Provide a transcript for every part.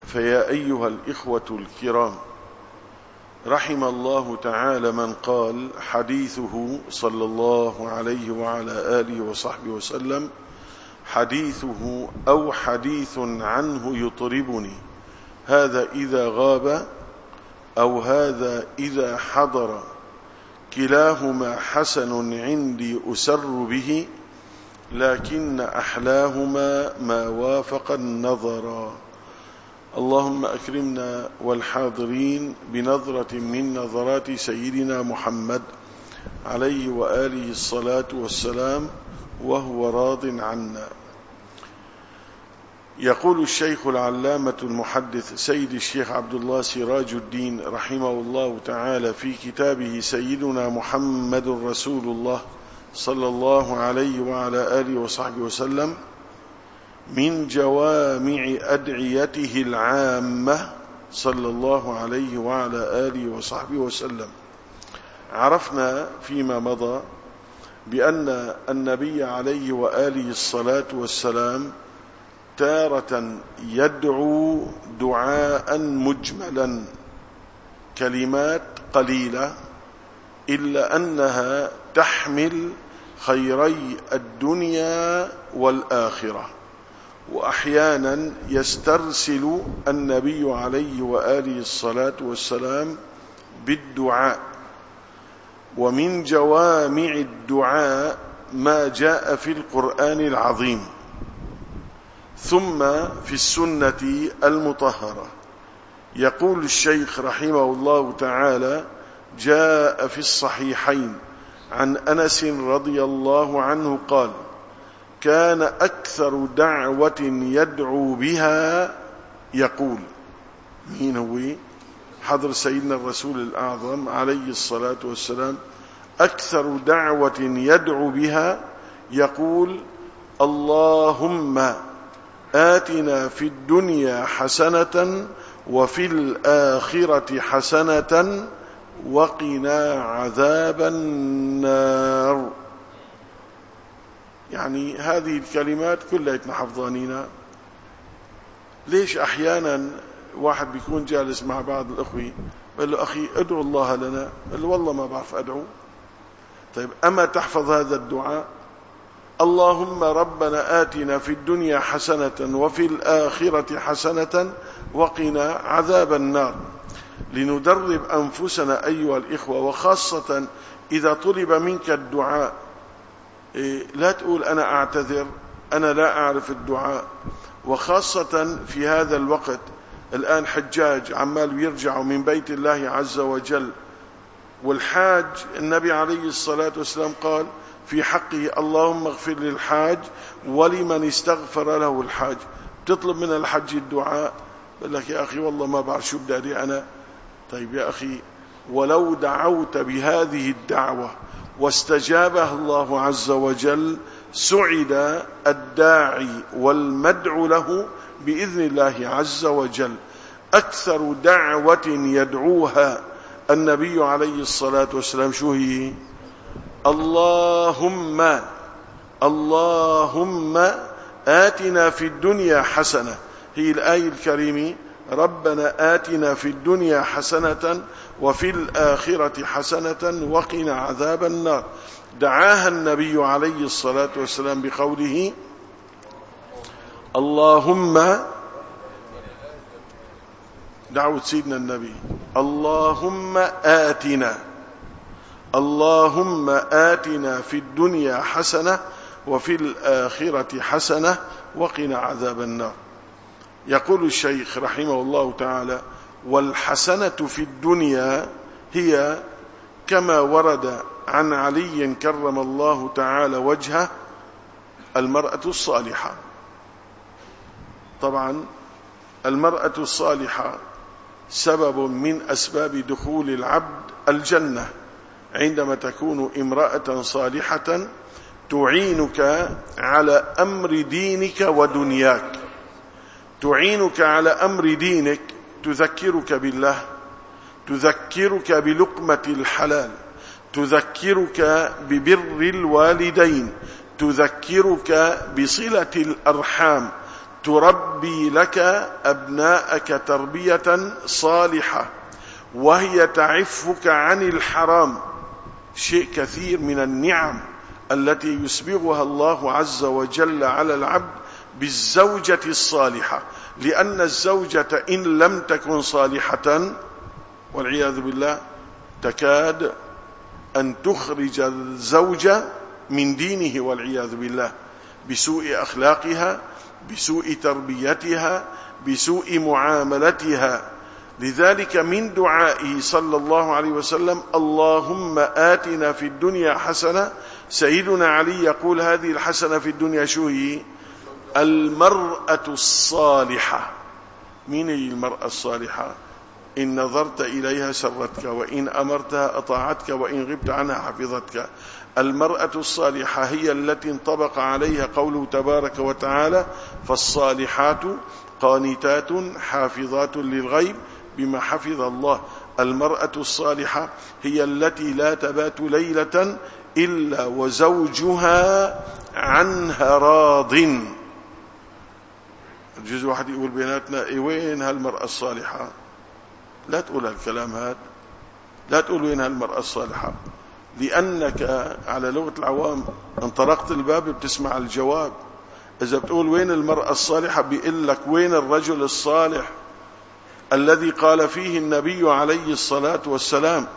فيا أيها الإخوة الكرام، رحم الله تعالى من قال حديثه صلى الله عليه وعلى آله وصحبه وسلم: حديثه أو حديث عنه يطربني، هذا إذا غاب أو هذا إذا حضر، كلاهما حسن عندي أسر به، لكن أحلاهما ما وافق النظر. اللهم أكرمنا والحاضرين بنظرة من نظرات سيدنا محمد عليه وآله الصلاة والسلام وهو راض عنا. يقول الشيخ العلامة المحدث سيد الشيخ عبد الله سراج الدين رحمه الله تعالى في كتابه سيدنا محمد رسول الله صلى الله عليه وعلى آله وصحبه وسلم: من جوامع أدعيته العامة صلى الله عليه وعلى آله وصحبه وسلم. عرفنا فيما مضى بأن النبي عليه وآله الصلاة والسلام تارة يدعو دعاء مجملا، كلمات قليلة إلا أنها تحمل خيري الدنيا والآخرة. وأحيانا يسترسل النبي عليه وآله الصلاة والسلام بالدعاء. ومن جوامع الدعاء ما جاء في القرآن العظيم ثم في السنة المطهرة. يقول الشيخ رحمه الله تعالى: جاء في الصحيحين عن أنس رضي الله عنه قال: كان أكثر دعوة يدعو بها يقول. مين هو؟ حضر سيدنا الرسول الأعظم عليه الصلاة والسلام. أكثر دعوة يدعو بها يقول: اللهم آتنا في الدنيا حسنة وفي الآخرة حسنة وقنا عذاب النار. يعني هذه الكلمات كلها حفظانينا. ليش أحيانا واحد بيكون جالس مع بعض الأخوة قال له: أخي ادعو الله لنا، قال له: والله ما بعرف أدعو. طيب، أما تحفظ هذا الدعاء؟ اللهم ربنا آتنا في الدنيا حسنة وفي الآخرة حسنة وقنا عذاب النار. لندرب أنفسنا أيها الإخوة، وخاصة إذا طلب منك الدعاء لا تقول أنا أعتذر، أنا لا أعرف الدعاء. وخاصة في هذا الوقت الآن حجاج عمال يرجعوا من بيت الله عز وجل، والحاج النبي عليه الصلاة والسلام قال في حقه: اللهم اغفر للحاج ولمن استغفر له الحاج. تطلب من الحج الدعاء، بقول لك: يا أخي والله ما بعرف شو بدي أنا. طيب يا أخي، ولو دعوت بهذه الدعوة واستجابها الله عز وجل سعد الداعي والمدعو له بإذن الله عز وجل. أكثر دعوة يدعوها النبي عليه الصلاة والسلام شو هي؟ اللهم آتنا في الدنيا حسنة. هي الآية الكريمة: ربنا آتنا في الدنيا حسنة وفي الآخرة حسنة وقنا عذاب النار. دعاها النبي عليه الصلاة والسلام بقوله: اللهم، دعوة سيدنا النبي: اللهم آتنا في الدنيا حسنة وفي الآخرة حسنة وقنا عذاب النار. يقول الشيخ رحمه الله تعالى: والحسنة في الدنيا هي كما ورد عن علي كرم الله تعالى وجهه المرأة الصالحة. طبعا المرأة الصالحة سبب من أسباب دخول العبد الجنة، عندما تكون امرأة صالحة تعينك على أمر دينك ودنياك. تعينك على أمر دينك، تذكرك بالله، تذكرك بلقمة الحلال، تذكرك ببر الوالدين، تذكرك بصلة الأرحام، تربي لك أبناءك تربية صالحة، وهي تعفك عن الحرام. شيء كثير من النعم التي يسبغها الله عز وجل على العبد بالزوجة الصالحة، لأن الزوجة إن لم تكن صالحة والعياذ بالله تكاد أن تخرج الزوج من دينه والعياذ بالله، بسوء أخلاقها، بسوء تربيتها، بسوء معاملتها. لذلك من دعائه صلى الله عليه وسلم: اللهم آتنا في الدنيا حسنة. سيدنا علي يقول هذه الحسنة في الدنيا شو هي؟ المرأة الصالحة. من هي المرأة الصالحة؟ إن نظرت إليها سرتك، وإن أمرتها أطاعتك، وإن غبت عنها حفظتك. المرأة الصالحة هي التي انطبق عليها قوله تبارك وتعالى: فالصالحات قانتات حافظات للغيب بما حفظ الله. المرأة الصالحة هي التي لا تبات ليلة إلا وزوجها عنها راض. الجزء واحد يقول بيناتنا: وين هالمرأة الصالحة؟ لا تقول هالكلام هذا، لا تقول وين هالمرأة الصالحة، لأنك على لغة العوام انطلقت الباب بتسمع الجواب. إذا بتقول وين المرأة الصالحة بيقول لك وين الرجل الصالح الذي قال فيه النبي عليه الصلاة والسلام: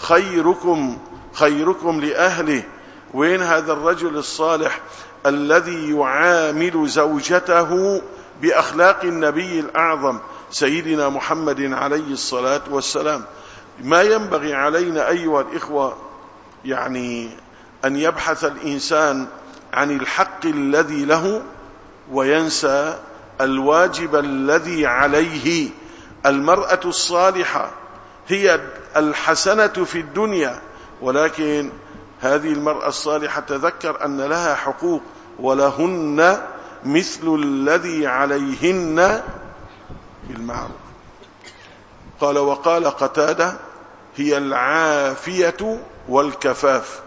خيركم لأهله. وين هذا الرجل الصالح الذي يعامل زوجته بأخلاق النبي الأعظم سيدنا محمد عليه الصلاة والسلام؟ ما ينبغي علينا أيها الإخوة يعني أن يبحث الإنسان عن الحق الذي له وينسى الواجب الذي عليه. المرأة الصالحة هي الحسنة في الدنيا، ولكن هذه المرأة الصالحة تذكر أن لها حقوق، ولهن مثل الذي عليهن بالمعروف. قال وقال قتادة: هي العافية والكفاف.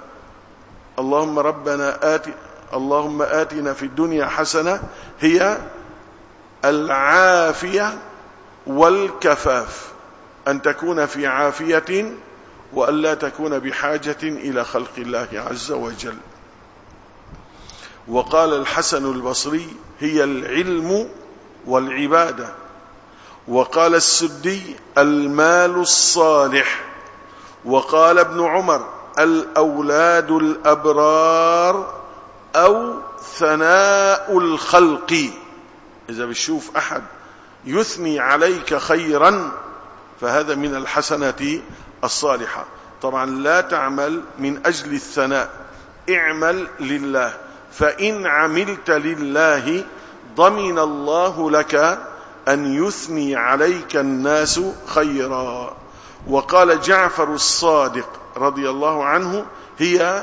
اللهم آتنا في الدنيا حسنة، هي العافية والكفاف، أن تكون في عافية وأن لا تكون بحاجة إلى خلق الله عز وجل. وقال الحسن البصري: هي العلم والعبادة. وقال السدي: المال الصالح. وقال ابن عمر: الأولاد الأبرار أو ثناء الخلق. إذا بتشوف أحد يثني عليك خيرا فهذا من الحسنة الصالحة. طبعا لا تعمل من أجل الثناء، اعمل لله، فإن عملت لله ضمن الله لك أن يثني عليك الناس خيرا. وقال جعفر الصادق رضي الله عنه: هي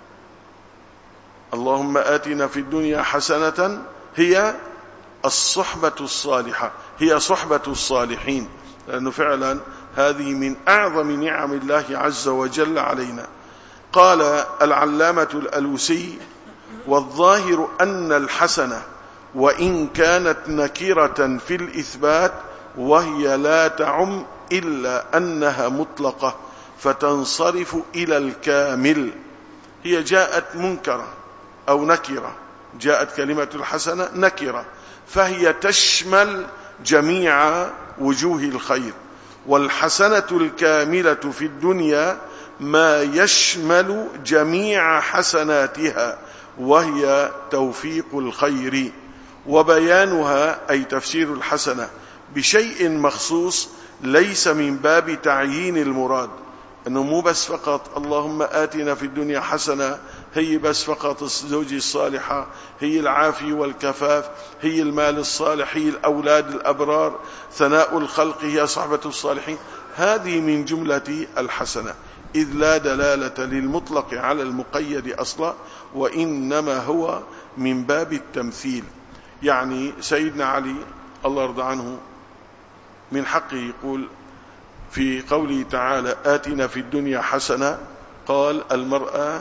اللهم آتنا في الدنيا حسنة، هي الصحبة الصالحة، هي صحبة الصالحين، لأنه فعلا هذه من أعظم نعم الله عز وجل علينا. قال العلامة الألوسي: والظاهر أن الحسنة وإن كانت نكرة في الإثبات وهي لا تعم إلا أنها مطلقة فتنصرف إلى الكامل. هي جاءت منكرة أو نكرة، جاءت كلمة الحسنة نكرة، فهي تشمل جميع وجوه الخير. والحسنة الكاملة في الدنيا ما يشمل جميع حسناتها، وهي توفيق الخير. وبيانها أي تفسير الحسنة بشيء مخصوص ليس من باب تعيين المراد، أنه مو بس فقط اللهم آتنا في الدنيا حسنة، هي بس فقط الزوجة الصالحة، هي العافية والكفاف، هي المال الصالح، هي الأولاد الأبرار، ثناء الخلق، هي صحبة الصالحين. هذه من جملة الحسنة، إذ لا دلالة للمطلق على المقيد أصلا، وإنما هو من باب التمثيل. يعني سيدنا علي الله يرضى عنه من حقه يقول في قوله تعالى آتنا في الدنيا حسنة، قال المرأة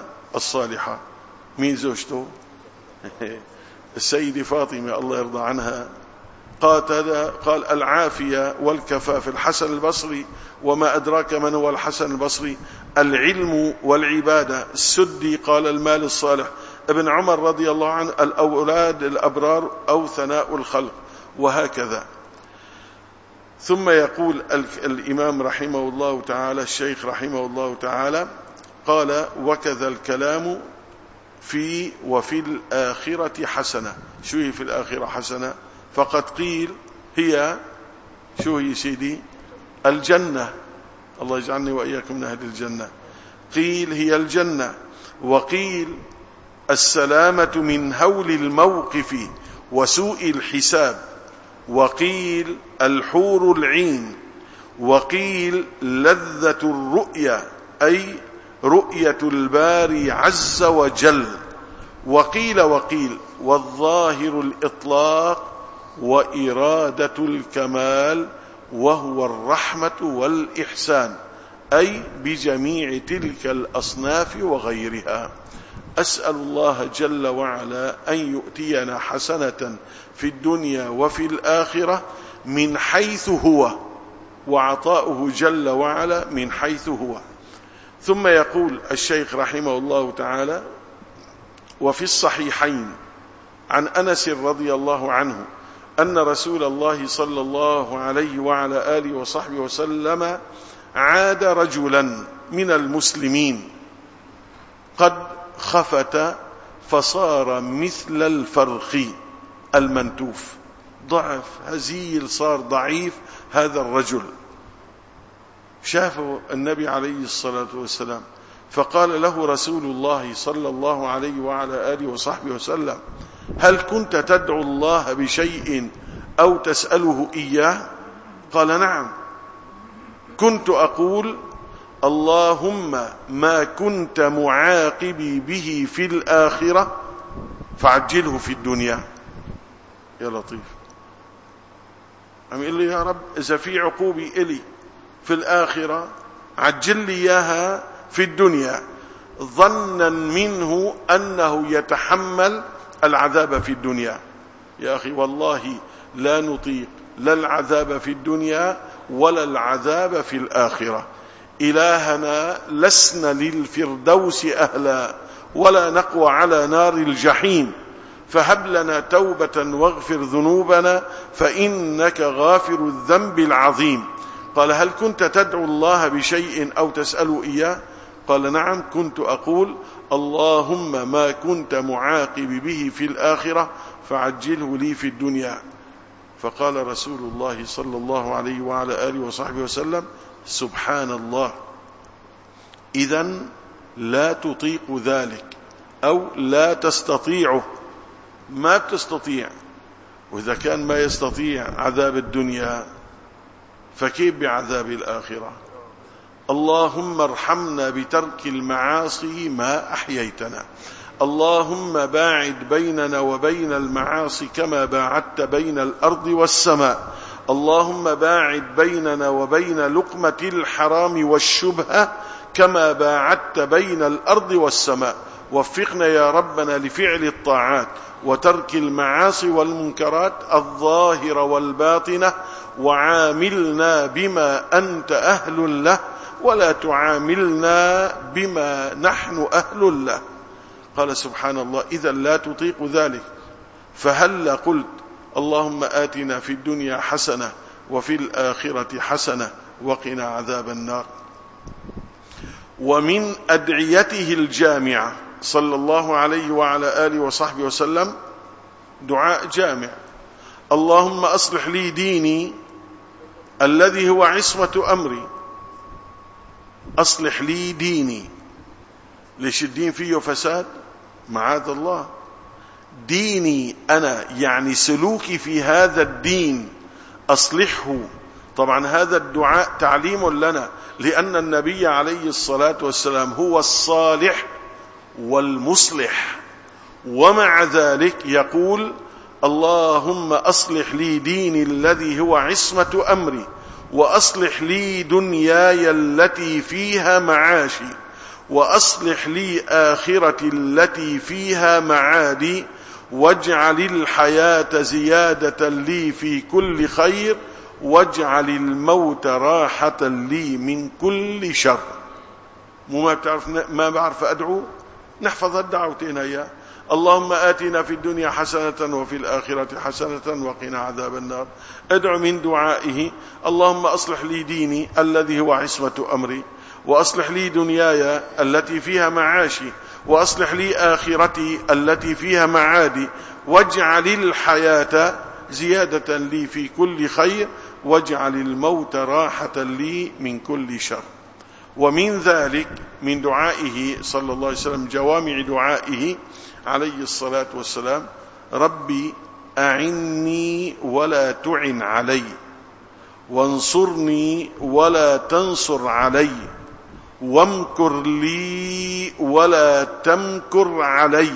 الصالحة. مين زوجته؟ السيدة فاطمة الله يرضى عنها قال العافية والكفاف. الحسن البصري وما أدراك من هو الحسن البصري. العلم والعبادة. السدي قال المال الصالح. ابن عمر رضي الله عنه الأولاد الأبرار أو ثناء الخلق، وهكذا. ثم يقول الإمام رحمه الله تعالى، الشيخ رحمه الله تعالى، قال وكذا الكلام وفي الآخرة حسنة. شو هي في الآخرة حسنة؟ فقد قيل هي شو هي سيدي؟ الجنة. الله يجعلني وإياكم من أهل الجنة. قيل هي الجنة، وقيل السلامة من هول الموقف وسوء الحساب، وقيل الحور العين، وقيل لذة الرؤيا أي رؤية الباري عز وجل، وقيل والظاهر الإطلاق وإرادة الكمال وهو الرحمة والإحسان، أي بجميع تلك الأصناف وغيرها. أسأل الله جل وعلا أن يؤتينا حسنة في الدنيا وفي الآخرة من حيث هو، وعطاؤه جل وعلا من حيث هو. ثم يقول الشيخ رحمه الله تعالى: وفي الصحيحين عن أنس رضي الله عنه أن رسول الله صلى الله عليه وعلى آله وصحبه وسلم عاد رجلا من المسلمين قد خفت فصار مثل الفرخ المنتوف. ضعف، هزيل، صار ضعيف هذا الرجل. شافه النبي عليه الصلاة والسلام فقال له رسول الله صلى الله عليه وعلى آله وصحبه وسلم: هل كنت تدعو الله بشيء أو تسأله إياه؟ قال: نعم، كنت أقول: اللهم ما كنت معاقبي به في الآخرة فعجله في الدنيا. يا لطيف، عم يقول لي: يا رب إذا في عقوبة إلي في الآخرة عجل لي إياها في الدنيا، ظنا منه أنه يتحمل العذاب في الدنيا. يا أخي والله لا نطيق لا العذاب في الدنيا ولا العذاب في الآخرة. إلهنا لسنا للفردوس أهلا ولا نقوى على نار الجحيم، فهب لنا توبة واغفر ذنوبنا فإنك غافر الذنب العظيم. قال: هل كنت تدعو الله بشيء أو تسأل إياه؟ قال: نعم، كنت أقول: اللهم ما كنت معاقب به في الآخرة فعجله لي في الدنيا. فقال رسول الله صلى الله عليه وعلى آله وصحبه وسلم: سبحان الله، إذن لا تطيق ذلك أو لا تستطيعه. ما بتستطيع، وإذا كان ما يستطيع عذاب الدنيا فكيف بعذاب الآخرة؟ اللهم ارحمنا بترك المعاصي ما أحييتنا. اللهم باعد بيننا وبين المعاصي كما باعدت بين الأرض والسماء. اللهم باعد بيننا وبين لقمة الحرام والشبهة كما باعدت بين الأرض والسماء. وفقنا يا ربنا لفعل الطاعات وترك المعاصي والمنكرات الظاهرة والباطنة، وعاملنا بما أنت أهل له ولا تعاملنا بما نحن أهل له. قال: سبحان الله، إذا لا تطيق ذلك، فهل قلت: اللهم آتنا في الدنيا حسنة وفي الآخرة حسنة وقنا عذاب النار. ومن أدعيته الجامعة صلى الله عليه وعلى آله وصحبه وسلم دعاء جامع: اللهم أصلح لي ديني الذي هو عصمة أمري. أصلح لي ديني. ليش الدين فيه فساد؟ معاذ الله. ديني أنا يعني سلوكي في هذا الدين أصلحه. طبعا هذا الدعاء تعليم لنا، لأن النبي عليه الصلاة والسلام هو الصالح والمصلح، ومع ذلك يقول: اللهم أصلح لي ديني الذي هو عصمة أمري، وأصلح لي دنياي التي فيها معاشي، وأصلح لي آخرتي التي فيها معادي، واجعل الحياة زيادة لي في كل خير واجعل الموت راحة لي من كل شر. ما بعرف أدعو، نحفظ الدعوتين هي: اللهم آتنا في الدنيا حسنة وفي الآخرة حسنة وقنا عذاب النار. ادعو من دعائه: اللهم أصلح لي ديني الذي هو عصمة أمري، وأصلح لي دنياي التي فيها معاشي، وأصلح لي آخرتي التي فيها معادي، واجعل الحياة زيادة لي في كل خير واجعل الموت راحة لي من كل شر. ومن ذلك من دعائه صلى الله عليه وسلم، جوامع دعائه عليه الصلاة والسلام: ربي أعني ولا تعن علي، وانصرني ولا تنصر علي، وامكر لي ولا تمكر علي.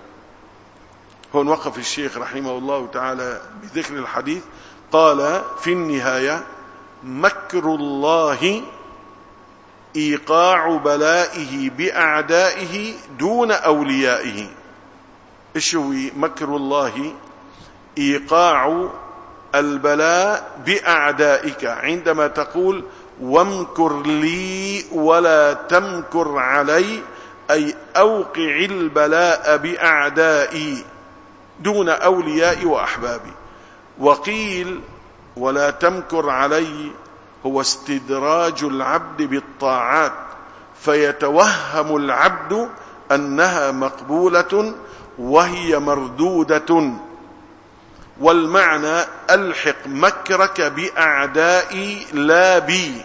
هون وقف الشيخ رحمه الله تعالى بذكر الحديث، قال في النهاية: مكر الله إيقاع بلائه بأعدائه دون أوليائه. إيش هو مكر الله؟ إيقاع البلاء بأعدائك. عندما تقول وامكر لي ولا تمكر علي، أي أوقع البلاء بأعدائي دون أوليائي وأحبابي. وقيل ولا تمكر علي هو استدراج العبد بالطاعات، فيتوهم العبد أنها مقبولة وهي مردودة. والمعنى: ألحق مكرك بأعدائي لا بي.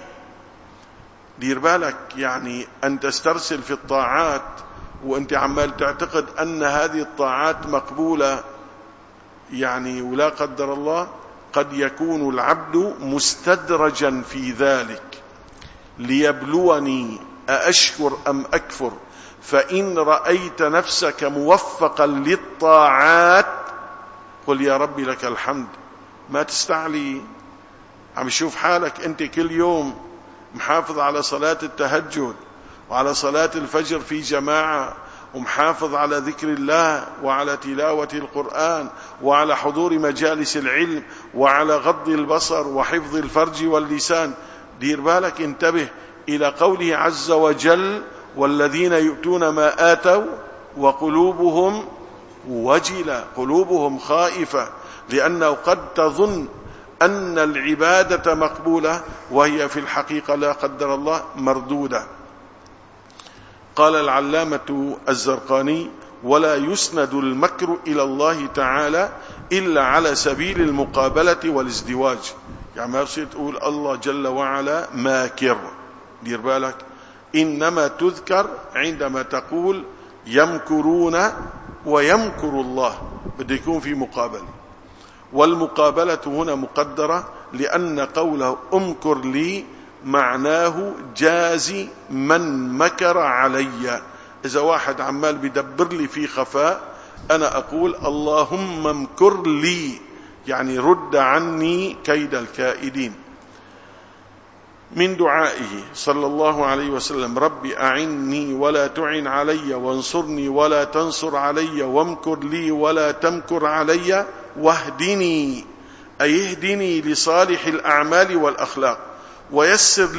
دير بالك، يعني أن تسترسل في الطاعات وأنت عمال تعتقد أن هذه الطاعات مقبولة، يعني ولا قدر الله قد يكون العبد مستدرجا في ذلك ليبلوني أأشكر أم أكفر. فإن رأيت نفسك موفقا للطاعات قل يا ربي لك الحمد، ما تستعلي. عم يشوف حالك أنت كل يوم محافظ على صلاة التهجد وعلى صلاة الفجر في جماعة، ومحافظ على ذكر الله وعلى تلاوة القرآن وعلى حضور مجالس العلم وعلى غض البصر وحفظ الفرج واللسان. دير بالك، انتبه إلى قوله عز وجل: والذين يؤتون ما آتوا وقلوبهم وجلة، قلوبهم خائفة، لأنه قد تظن أن العبادة مقبولة وهي في الحقيقة لا قدر الله مردودة. قال العلامة الزرقاني: ولا يسند المكر إلى الله تعالى إلا على سبيل المقابلة والازدواج. يعني ما يصير تقول الله جل وعلا ماكر، دير بالك، إنما تذكر عندما تقول يمكرون ويمكر الله، بده يكون في مقابلة. والمقابلة هنا مقدرة، لأن قوله امكر لي معناه جازي من مكر علي. إذا واحد عمال بدبر لي في خفاء، أنا أقول اللهم امكر لي، يعني رد عني كيد الكائدين. من دعائه صلى الله عليه وسلم: ربي أعني ولا تعن علي، وانصرني ولا تنصر علي، وامكر لي ولا تمكر علي، واهدني، أي اهدني لصالح الأعمال والأخلاق، ويسر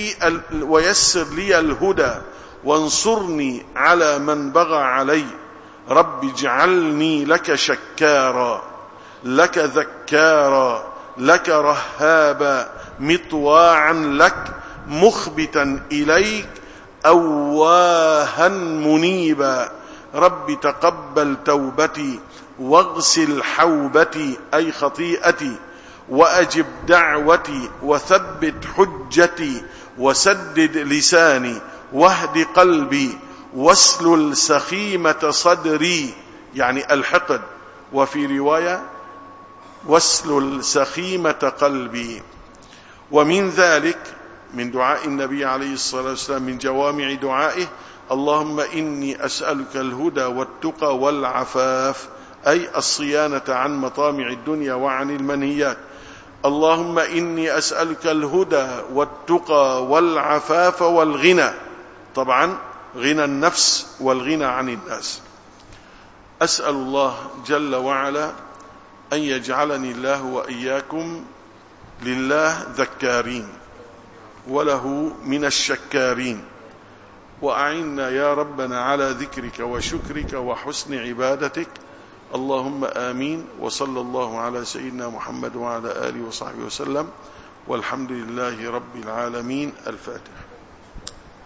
لي الهدى، وانصرني على من بغى علي. رب اجعلني لك شكارا، لك ذكارا، لك رهابا، مطواعا لك، مخبتا إليك، أواها منيبا. رب تقبل توبتي واغسل حوبتي أي خطيئتي، وأجب دعوتي، وثبت حجتي، وسدد لساني، واهد قلبي، واسلل سخيمة صدري، يعني الحقد، وفي رواية واسلل سخيمة قلبي. ومن ذلك من دعاء النبي عليه الصلاة والسلام من جوامع دعائه: اللهم إني أسألك الهدى والتقى والعفاف، أي الصيانة عن مطامع الدنيا وعن المنهيات. اللهم إني أسألك الهدى والتقى والعفاف والغنى، طبعا غنى النفس والغنى عن الناس. أسأل الله جل وعلا أن يجعلني الله وإياكم لله ذكارين وله من الشكارين، وأعنا يا ربنا على ذكرك وشكرك وحسن عبادتك. اللهم آمين. وصلى الله على سيدنا محمد وعلى آله وصحبه وسلم، والحمد لله رب العالمين. الفاتح.